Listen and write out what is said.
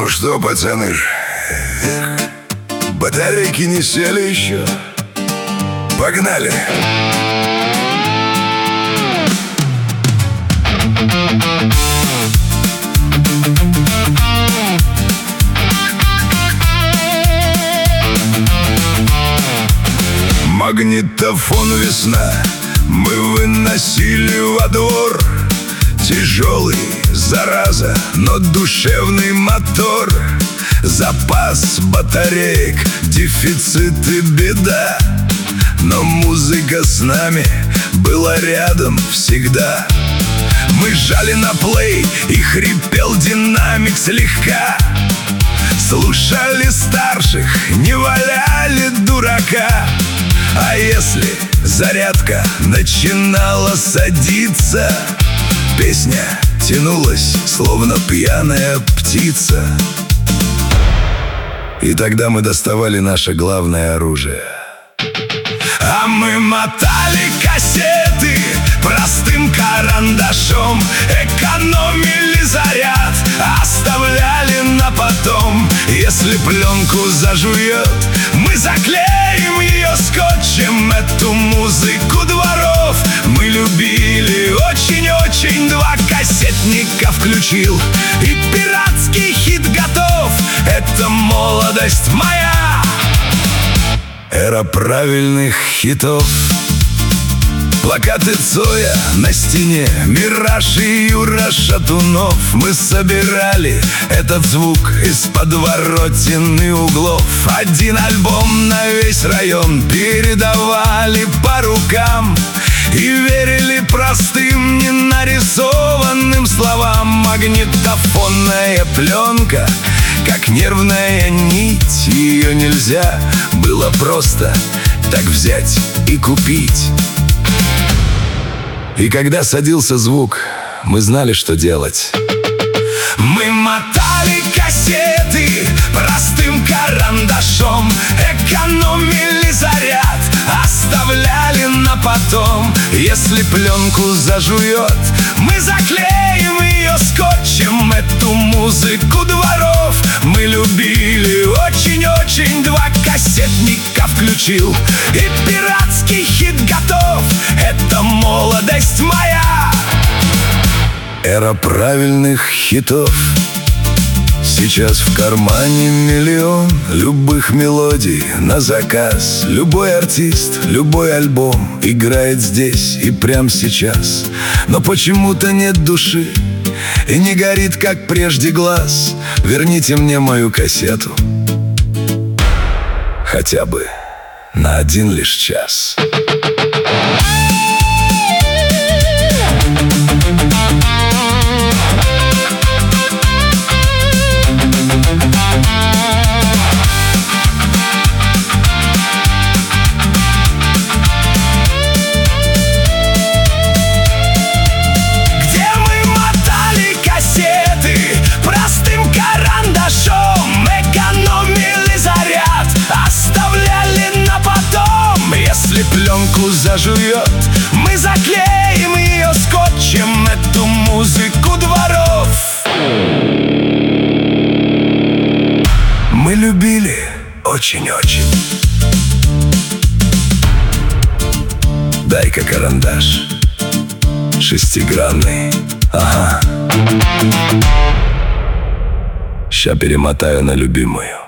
Ну что, пацаны, батарейки не сели еще? Погнали! Магнитофон «Весна» мы выносили во двор. Тяжелый, зараза, но душевный мотор. Запас батареек, дефицит и беда. Но музыка с нами была рядом всегда. Мы жали на плей, и хрипел динамик слегка. Слушали старших, не валяли дурака. А если зарядка начинала садиться, песня тянулась, словно пьяная птица. И тогда мы доставали наше главное оружие. А мы мотали кассеты простым карандашом, экономили заряд, оставляли на потом. Если пленку зажует, мы заклеим ее скотчем. Эту музыку дворов мы любили очень-очень. 2 кассетника включил, и пиратский хит готов. Это молодость моя, эра правильных хитов. Плакаты Цоя на стене, Мираж и Юра Шатунов. Мы собирали этот звук из подворотен и углов. Один альбом на весь район передавали по рукам и верили простым, не нарисованным словам. Магнитофонная пленка, как нервная нить, ее нельзя было просто так взять и купить. И когда садился звук, мы знали, что делать. Мы мотали кассеты простым карандашом, экономили заряд, оставляли на потом. Если пленку зажует, мы заклеим ее скотчем. Эту музыку дворов мы любили очень-очень. 2 кассетника включил, и пиратский хит готов. Это молодость моя, эра правильных хитов. Сейчас в кармане миллион любых мелодий на заказ. Любой артист, любой альбом играет здесь и прямо сейчас. Но почему-то нет души и не горит, как прежде, глаз. Верните мне мою кассету хотя бы на 1 лишь час. Пленку зажует, мы заклеим ее скотчем. Эту музыку дворов мы любили очень-очень. Дай-ка карандаш шестигранный. Ага. Ща перемотаю на любимую.